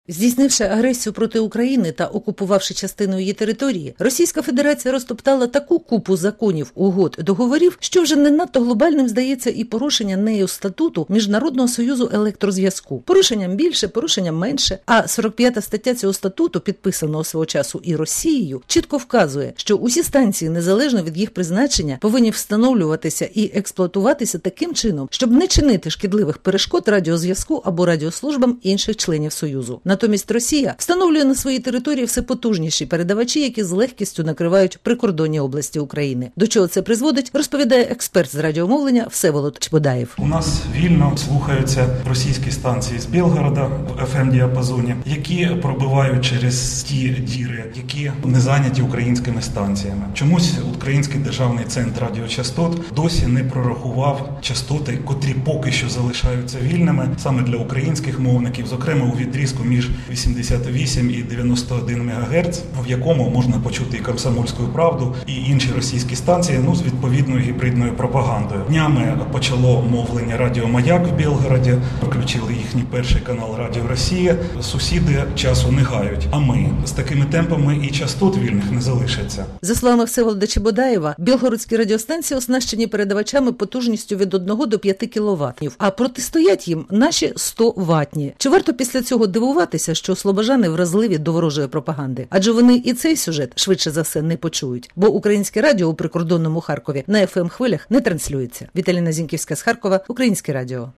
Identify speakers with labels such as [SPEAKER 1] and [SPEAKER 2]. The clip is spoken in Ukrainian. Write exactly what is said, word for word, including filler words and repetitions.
[SPEAKER 1] Здійснивши агресію проти України та окупувавши частину її території, Російська Федерація розтоптала таку купу законів, угод, договорів, що вже не надто глобальним здається і порушення нею статуту Міжнародного союзу електрозв'язку. Порушенням більше, порушенням менше. А сорок п'ята стаття цього статуту, підписаного свого часу і Росією, чітко вказує, що усі станції, незалежно від їх призначення, повинні встановлюватися і експлуатуватися таким чином, щоб не чинити шкідливих перешкод радіозв'язку або радіослужбам інших членів Союзу. Натомість Росія встановлює на своїй території все потужніші передавачі, які з легкістю накривають прикордонні області України. До чого це призводить, розповідає експерт з радіомовлення Всеволод Чебодаєв.
[SPEAKER 2] У нас вільно слухаються російські станції з Білгорода в еф ем-діапазоні, які пробивають через ті діри, які не зайняті українськими станціями. Чомусь Український державний центр радіочастот досі не прорахував частоти, котрі поки що залишаються вільними саме для українських мовників, зокрема у відрізку між вісімдесят вісім і дев'яносто один мегагерц, в якому можна почути і «Комсомольську правду», і інші російські станції, ну, з відповідною гібридною пропагандою. Днями почало мовлення «Радіо Маяк» в Білгороді, включили їхній перший канал «Радіо Росія». Сусіди часу не гають, а ми з такими темпами і частот вільних не залишиться.
[SPEAKER 1] За словами Всеволода Чебодаєва, білгородські радіостанції оснащені передавачами потужністю від одного до п'яти кіловатів, а протистоять їм наші сто ватні. Чи варто після цього дивуватися, що слобожани вразливі до ворожої пропаганди? Адже вони і цей сюжет швидше за все не почують, бо українське радіо у прикордонному Харкові на еф ем-хвилях не транслюється. Віталіна Зінківська з Харкова, Українське радіо.